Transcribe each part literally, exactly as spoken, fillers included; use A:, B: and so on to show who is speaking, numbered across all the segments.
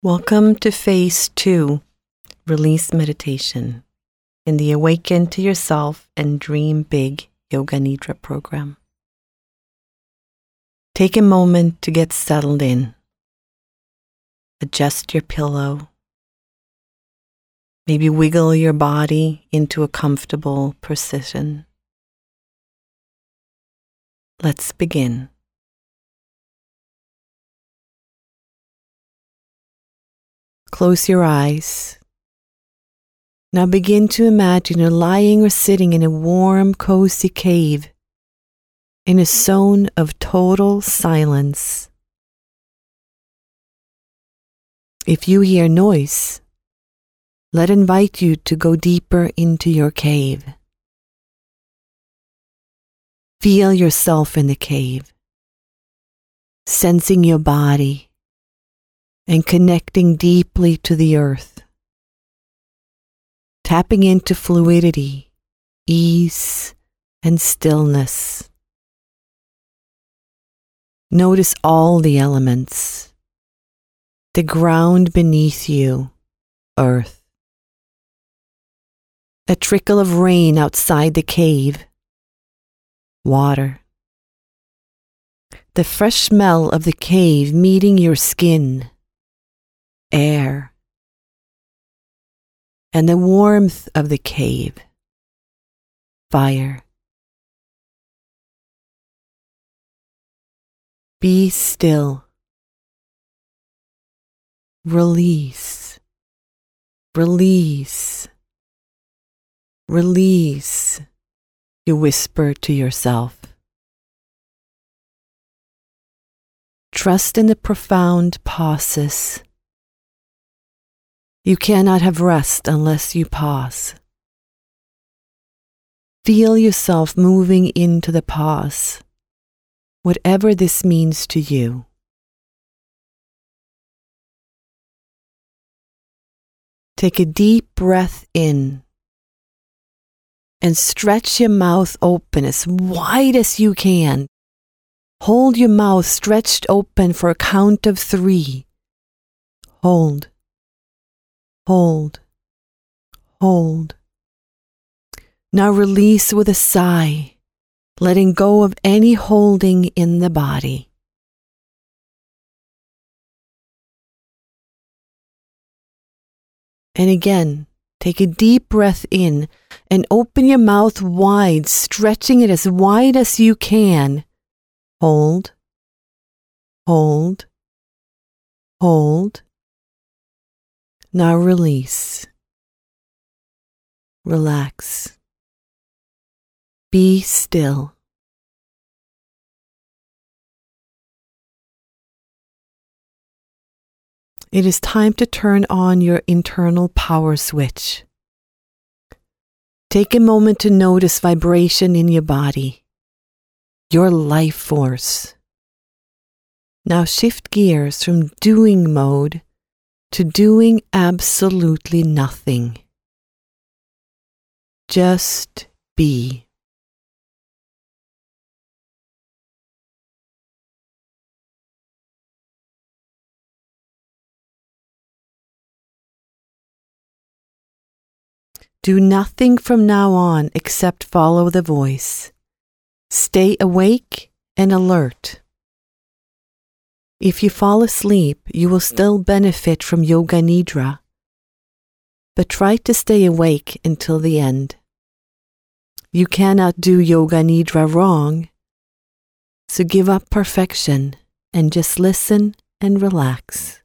A: Welcome to Phase two, Release Meditation, in the Awaken to Yourself and Dream Big Yoga Nidra program. Take a moment to get settled in. Adjust your pillow. Maybe wiggle your body into a comfortable position. Let's begin. Close your eyes. Now begin to imagine you're lying or sitting in a warm, cozy cave in a zone of total silence. If you hear noise, let it invite you to go deeper into your cave. Feel yourself in the cave, sensing your body and connecting deeply to the earth, tapping into fluidity, ease, and stillness. Notice all the elements, the ground beneath you, earth, a trickle of rain outside the cave, water, the fresh smell of the cave meeting your skin, air, and the warmth of the cave, fire. Be still. Release, release, release, you whisper to yourself. Trust in the profound pauses. You cannot have rest unless you pause. Feel yourself moving into the pause, whatever this means to you. Take a deep breath in and stretch your mouth open as wide as you can. Hold your mouth stretched open for a count of three. Hold. Hold, hold. Now release with a sigh, letting go of any holding in the body. And again, take a deep breath in and open your mouth wide, stretching it as wide as you can. Hold, hold, hold. Now release. Relax. Be still. It is time to turn on your internal power switch. Take a moment to notice vibration in your body, your life force. Now shift gears from doing mode to doing absolutely nothing. Just be. Do nothing from now on except follow the voice. Stay awake and alert. If you fall asleep, you will still benefit from Yoga Nidra, but try to stay awake until the end. You cannot do Yoga Nidra wrong, so give up perfection and just listen and relax.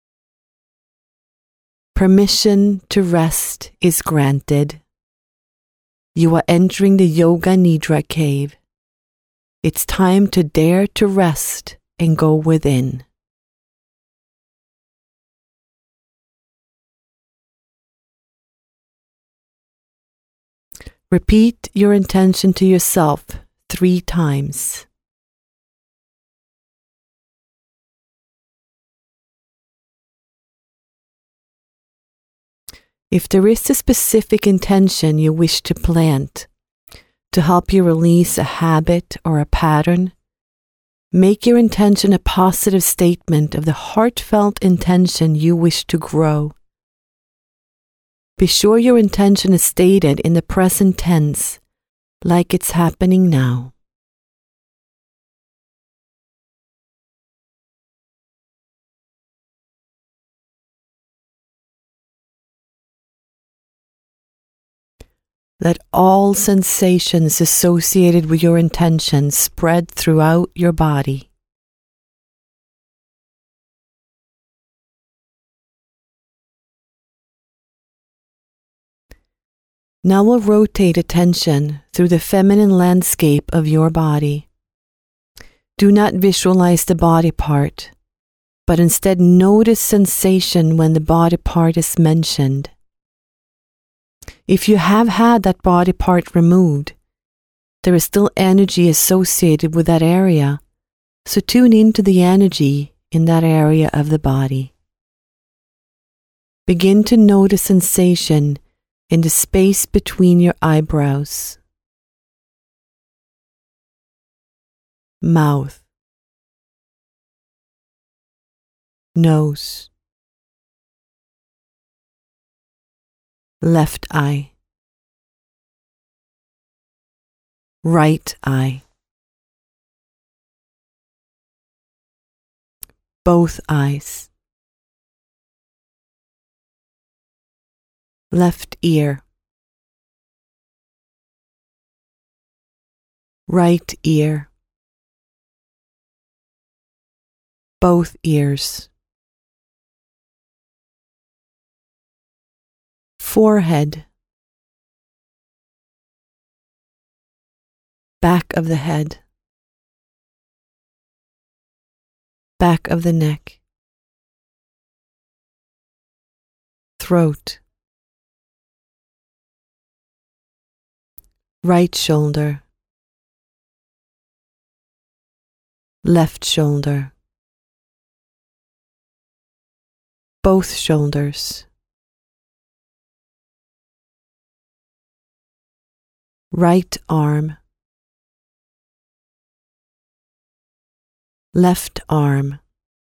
A: Permission to rest is granted. You are entering the Yoga Nidra cave. It's time to dare to rest and go within. Repeat your intention to yourself three times. If there is a specific intention you wish to plant to help you release a habit or a pattern, Make your intention a positive statement of the heartfelt intention you wish to grow. Be sure your intention is stated in the present tense, like it's happening now. Let all sensations associated with your intention spread throughout your body. Now we'll rotate attention through the feminine landscape of your body. Do not visualize the body part, but instead notice sensation when the body part is mentioned. If you have had that body part removed, there is still energy associated with that area, so tune into the energy in that area of the body. Begin to notice sensation in the space between your eyebrows, mouth, nose, left eye, right eye, both eyes, left ear, right ear, both ears, forehead, back of the head, back of the neck, throat, right shoulder, left shoulder, both shoulders, right arm, left arm,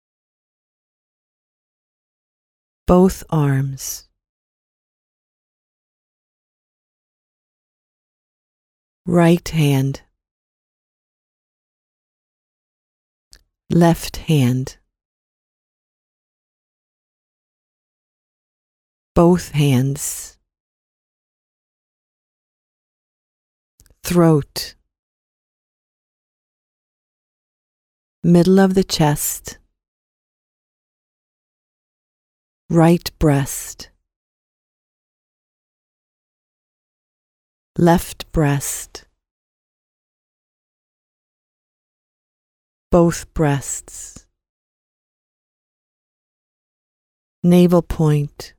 A: both arms, right hand, left hand, both hands, throat, middle of the chest, right breast, left breast, both breasts, navel point,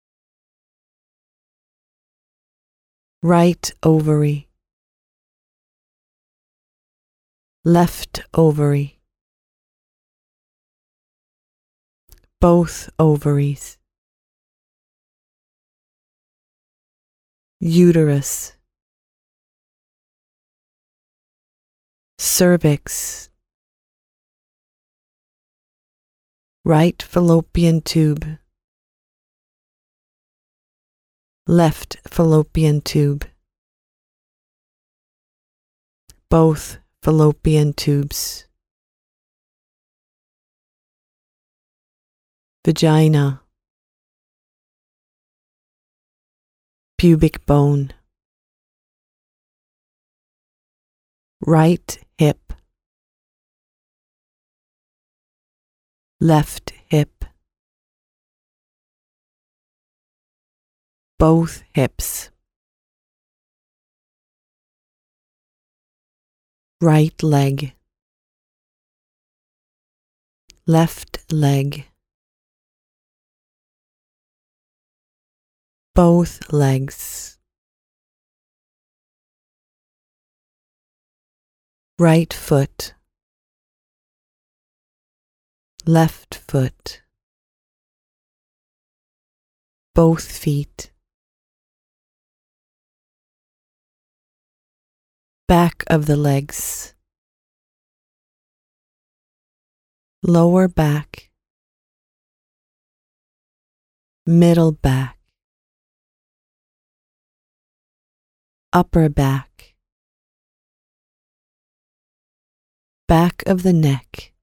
A: right ovary, left ovary, both ovaries, uterus, cervix, right fallopian tube, left fallopian tube, both fallopian tubes, vagina, pubic bone, right hip, left hip, both hips, right leg, left leg, both legs, right foot, left foot, both feet, back of the legs, lower back, middle back, upper back, back of the neck,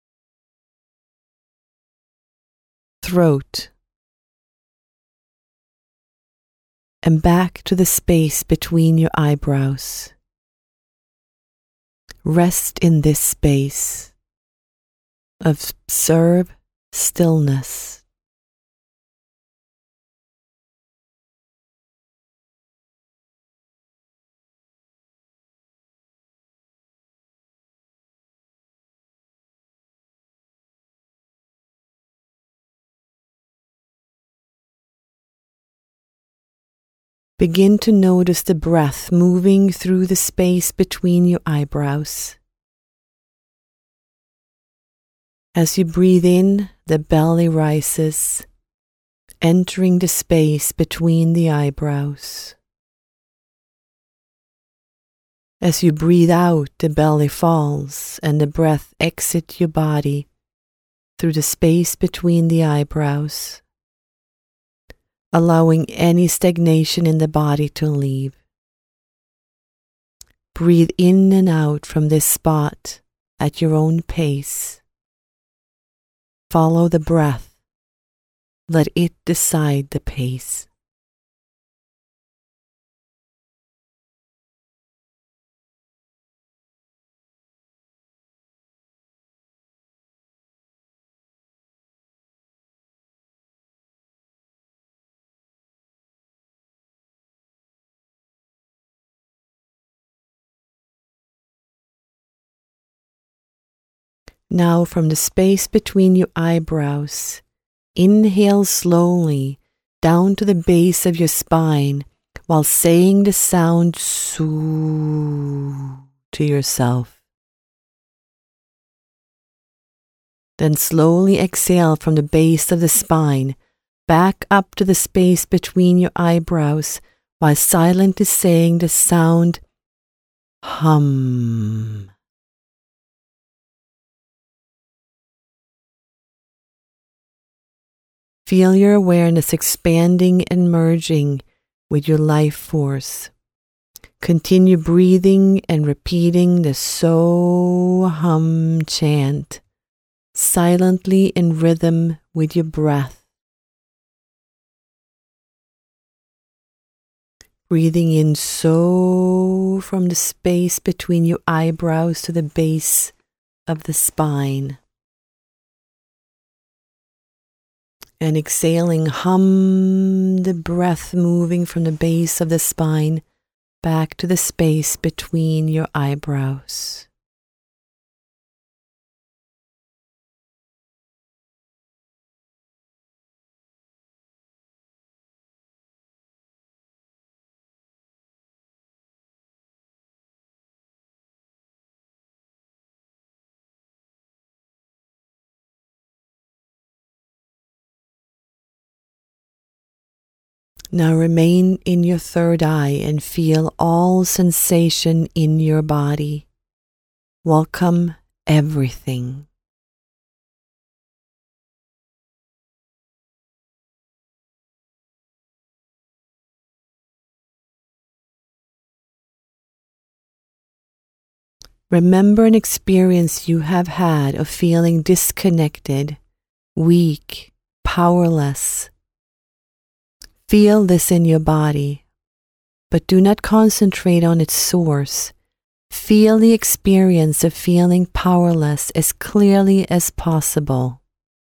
A: throat, and back to the space between your eyebrows. Rest in this space. Observe stillness. Begin to notice the breath moving through the space between your eyebrows. As you breathe in, the belly rises, entering the space between the eyebrows. As you breathe out, the belly falls and the breath exits your body through the space between the eyebrows, allowing any stagnation in the body to leave. Breathe in and out from this spot at your own pace. Follow the breath. Let it decide the pace. Now from the space between your eyebrows, inhale slowly down to the base of your spine while saying the sound Su to yourself. Then slowly exhale from the base of the spine back up to the space between your eyebrows while silently saying the sound Hum. Feel your awareness expanding and merging with your life force. Continue breathing and repeating the So Hum chant, silently in rhythm with your breath. Breathing in So from the space between your eyebrows to the base of the spine. And exhaling, hum, the breath moving from the base of the spine back to the space between your eyebrows. Now remain in your third eye and feel all sensation in your body. Welcome everything. Remember an experience you have had of feeling disconnected, weak, powerless. Feel this in your body, but do not concentrate on its source. Feel the experience of feeling powerless as clearly as possible.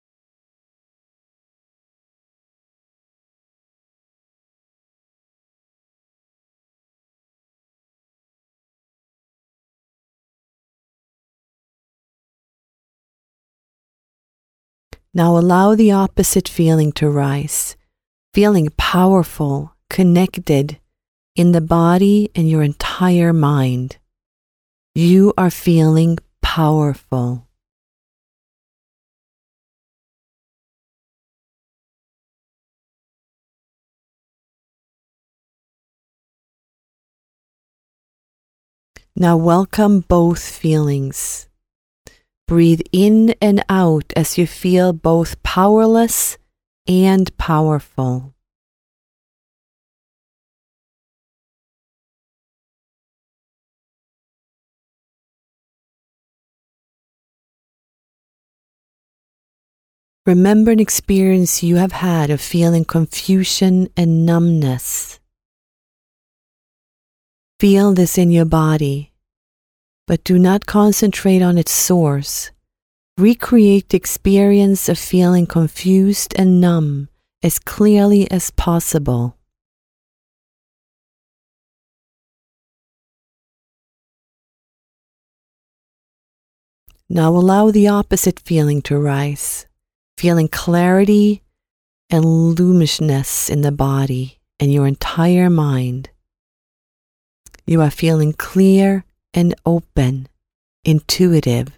A: Now allow the opposite feeling to rise. Feeling powerful, connected in the body and your entire mind. You are feeling powerful. Now welcome both feelings. Breathe in and out as you feel both powerless and powerful. Remember an experience you have had of feeling confusion and numbness. Feel this in your body, but do not concentrate on its source. Recreate the experience of feeling confused and numb as clearly as possible. Now allow the opposite feeling to rise. Feeling clarity and luminousness in the body and your entire mind. You are feeling clear and open, intuitive.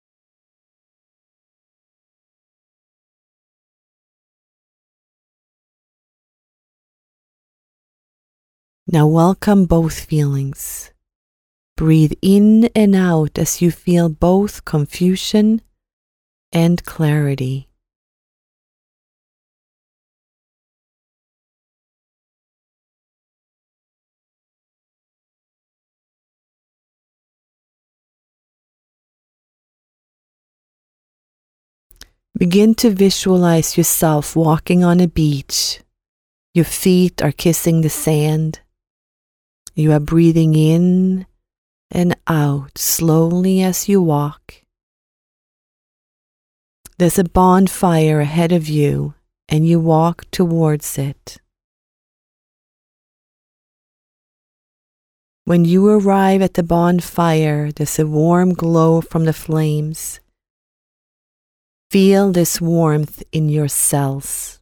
A: Now welcome both feelings. Breathe in and out as you feel both confusion and clarity. Begin to visualize yourself walking on a beach. Your feet are kissing the sand. You are breathing in and out slowly as you walk. There's a bonfire ahead of you, and you walk towards it. When you arrive at the bonfire, there's a warm glow from the flames. Feel this warmth in your cells.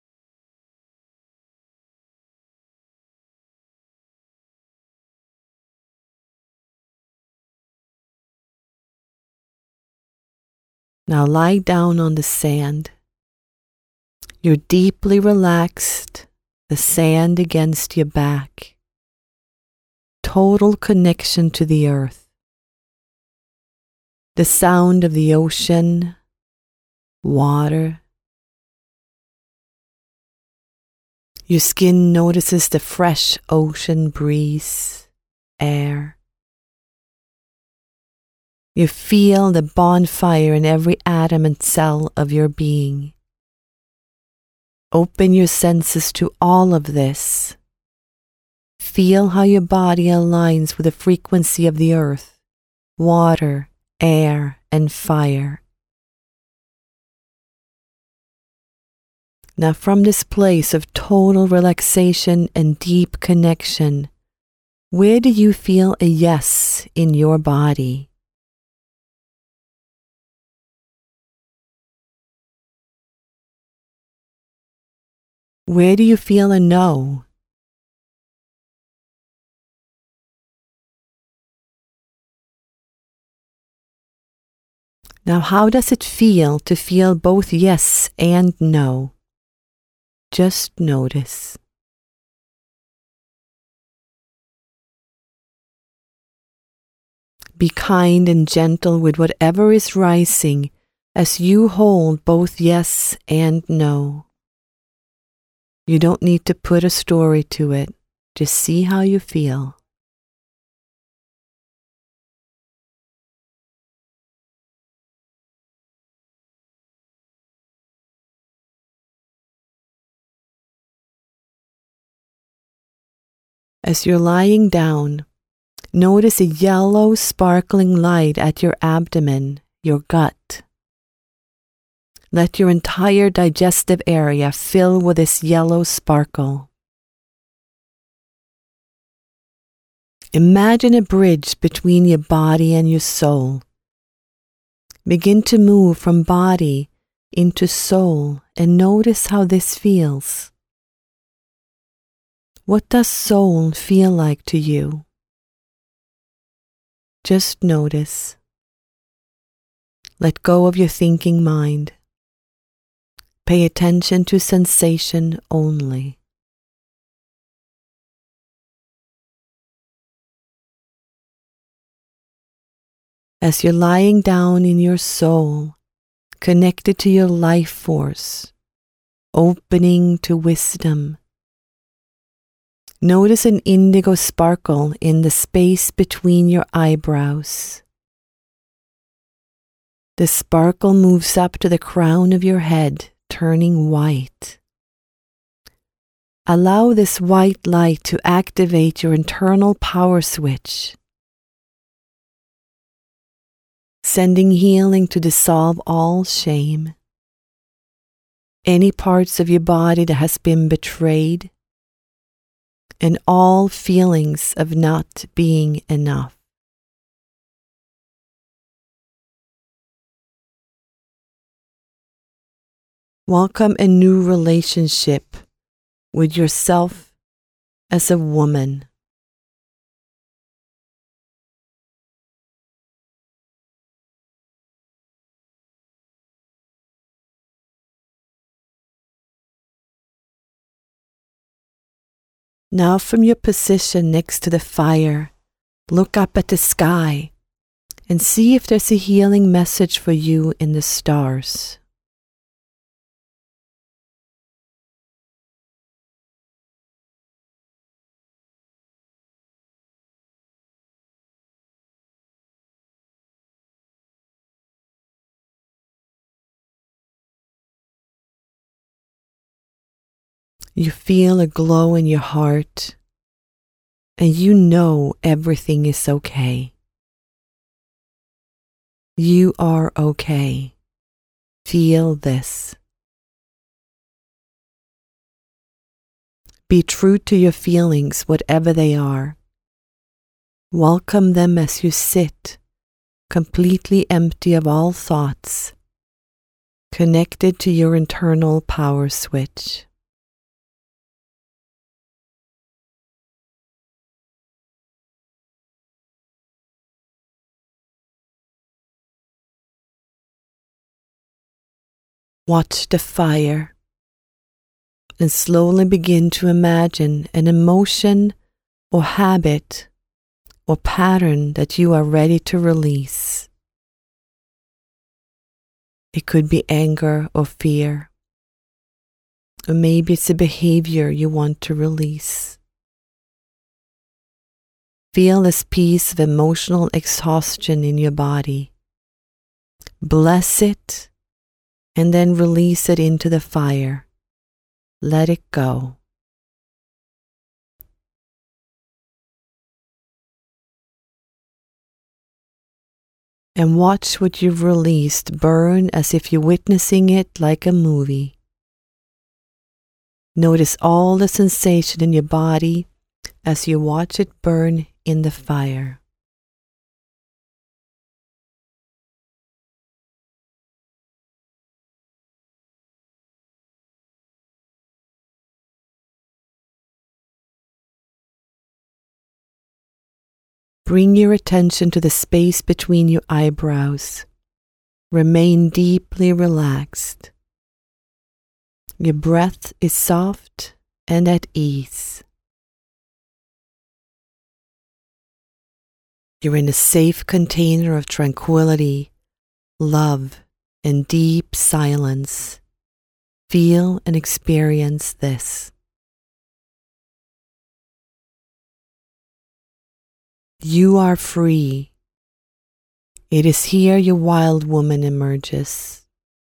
A: Now lie down on the sand. You're deeply relaxed, the sand against your back. Total connection to the earth. The sound of the ocean, water. Your skin notices the fresh ocean breeze, air. You feel the bonfire in every atom and cell of your being. Open your senses to all of this. Feel how your body aligns with the frequency of the earth, water, air, and fire. Now from this place of total relaxation and deep connection, where do you feel a yes in your body? Where do you feel a no? Now how does it feel to feel both yes and no? Just notice. Be kind and gentle with whatever is rising as you hold both yes and no. You don't need to put a story to it. Just see how you feel. As you're lying down, notice a yellow sparkling light at your abdomen, your gut. Let your entire digestive area fill with this yellow sparkle. Imagine a bridge between your body and your soul. Begin to move from body into soul and notice how this feels. What does soul feel like to you? Just notice. Let go of your thinking mind. Pay attention to sensation only. as you're lying down in your soul, connected to your life force, opening to wisdom. Notice an indigo sparkle in the space between your eyebrows. The sparkle moves up to the crown of your head, turning white. Allow this white light to activate your internal power switch, sending healing to dissolve all shame, any parts of your body that has been betrayed, and all feelings of not being enough. Welcome a new relationship with yourself as a woman. Now from your position next to the fire, look up at the sky and see if there's a healing message for you in the stars. You feel a glow in your heart, and you know everything is okay. You are okay. Feel this. Be true to your feelings, whatever they are. Welcome them as you sit, completely empty of all thoughts, connected to your internal power switch. Watch the fire and slowly begin to imagine an emotion or habit or pattern that you are ready to release. It could be anger or fear, or maybe it's a behavior you want to release. Feel this piece of emotional exhaustion in your body. Bless it and then release it into the fire. Let it go. And watch what you've released burn as if you're witnessing it like a movie. Notice all the sensation in your body as you watch it burn in the fire. Bring your attention to the space between your eyebrows. Remain deeply relaxed. Your breath is soft and at ease. You're in a safe container of tranquility, love, and deep silence. Feel and experience this. You are free. It is here your wild woman emerges.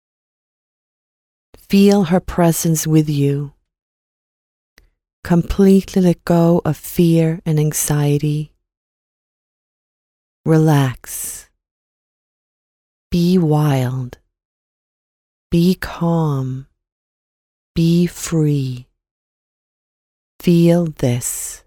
A: Feel her presence with you. Completely let go of fear and anxiety. Relax. Be wild. Be calm. Be free. Feel this.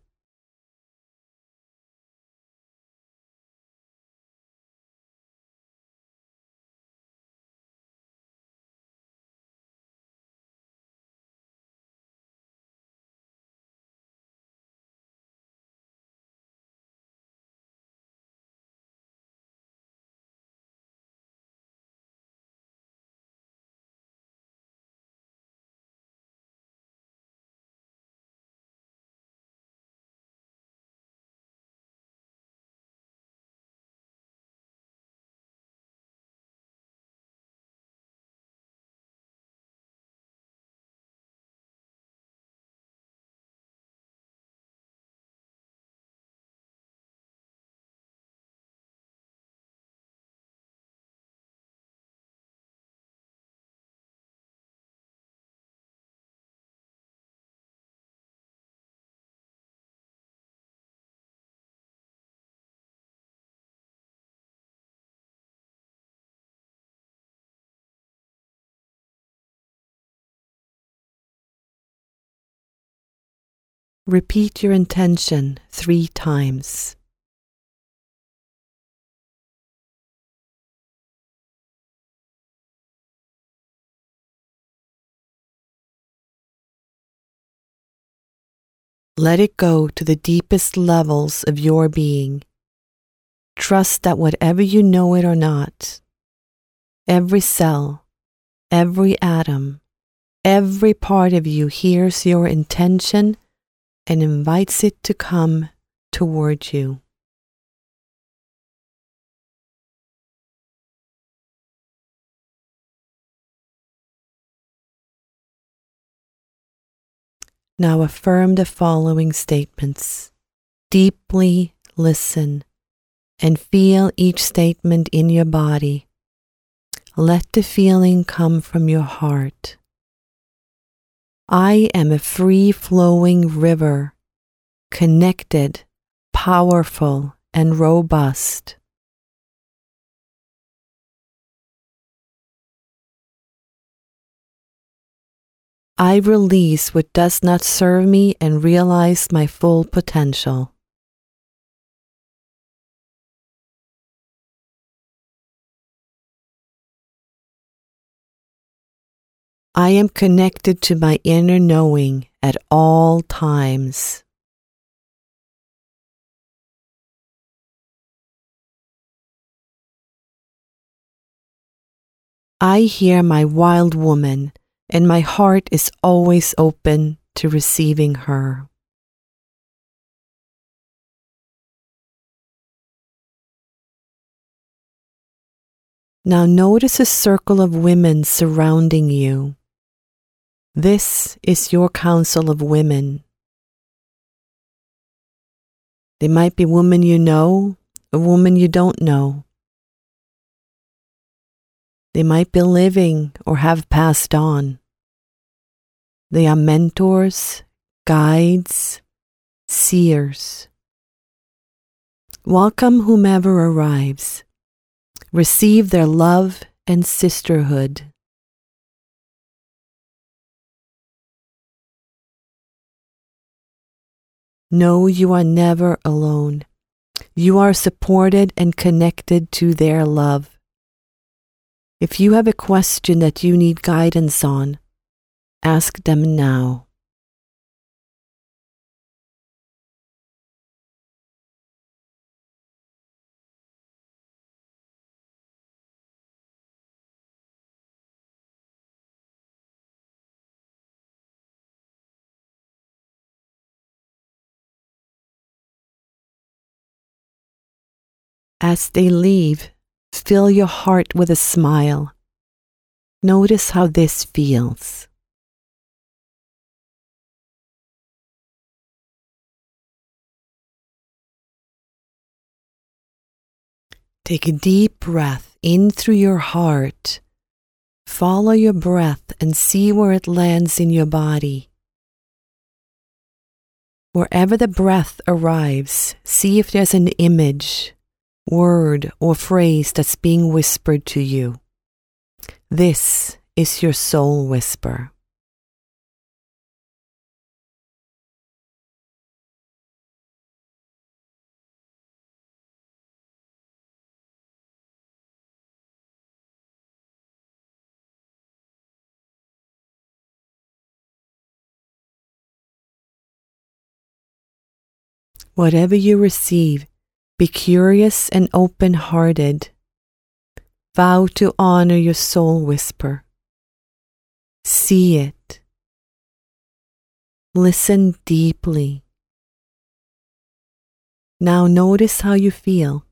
A: repeat your intention three times. Let it go to the deepest levels of your being. Trust that whatever you know it or not, every cell, every atom, every part of you hears your intention and invites it to come toward you. Now affirm the following statements. Deeply listen and feel each statement in your body. Let the feeling come from your heart. I am a free-flowing river, connected, powerful, and robust. I release what does not serve me and realize my full potential. I am connected to my inner knowing at all times. I hear my wild woman, and my heart is always open to receiving her. Now notice a circle of women surrounding you. This is your council of women. They might be women you know, or women you don't know. They might be living or have passed on. They are mentors, guides, seers. Welcome whomever arrives. Receive their love and sisterhood. Know you are never alone. You are supported and connected to their love. If you have a question that you need guidance on, ask them now. As they leave, fill your heart with a smile. Notice how this feels. Take a deep breath in through your heart. Follow your breath and see where it lands in your body. Wherever the breath arrives, see if there's an image, word, or phrase that's being whispered to you. This is your soul whisper. Whatever you receive, be curious and open-hearted. Vow to honor your soul whisper. See it. Listen deeply. Now notice how you feel.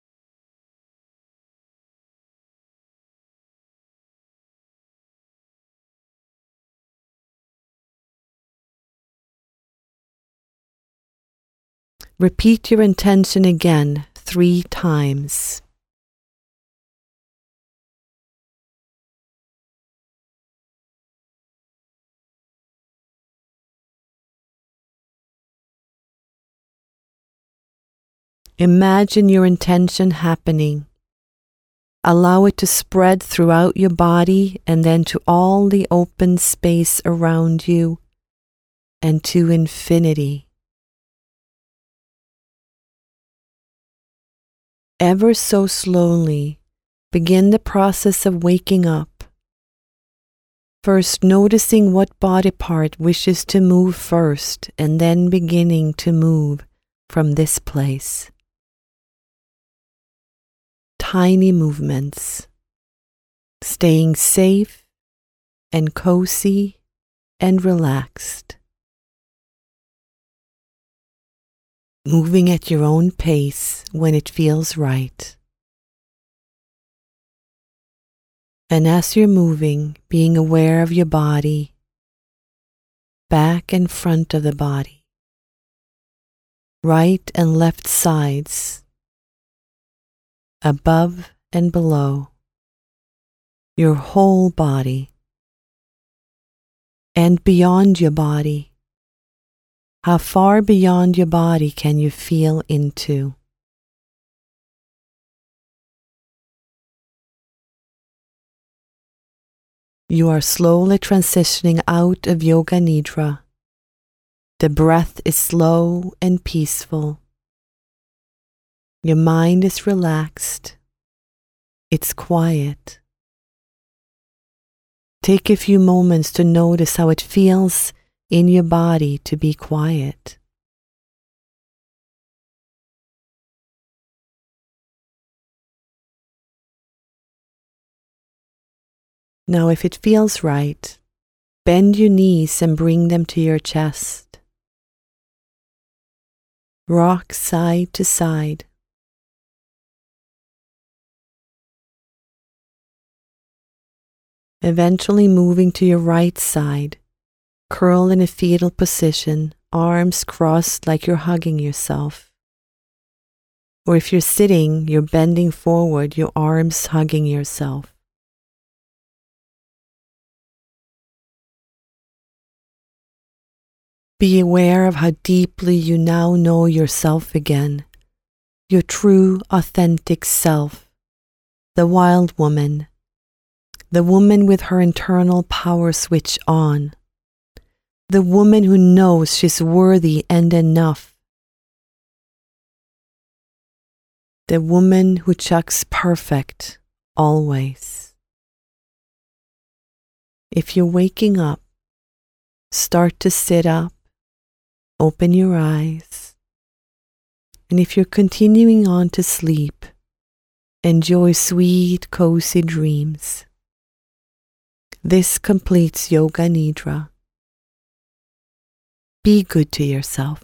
A: Repeat your intention again three times. Imagine your intention happening. Allow it to spread throughout your body and then to all the open space around you and to infinity. Ever so slowly, begin the process of waking up. First noticing what body part wishes to move first, and then beginning to move from this place. Tiny movements, staying safe and cozy and relaxed. Moving at your own pace when it feels right. And as you're moving, being aware of your body, back and front of the body, right and left sides, above and below, your whole body, and beyond your body. How far beyond your body can you feel into? You are slowly transitioning out of Yoga Nidra. The breath is slow and peaceful. Your mind is relaxed. It's quiet. Take a few moments to notice how it feels in your body to be quiet. Now, if it feels right, bend your knees and bring them to your chest. Rock side to side. Eventually moving to your right side. Curl in a fetal position, arms crossed like you're hugging yourself. Or if you're sitting, you're bending forward, your arms hugging yourself. Be aware of how deeply you now know yourself again, your true, authentic self, the wild woman, the woman with her internal power switch on. The woman who knows she's worthy and enough. The woman who chucks perfect always. If you're waking up, start to sit up, open your eyes, and if you're continuing on to sleep, enjoy sweet, cozy dreams. This completes Yoga Nidra. Be good to yourself.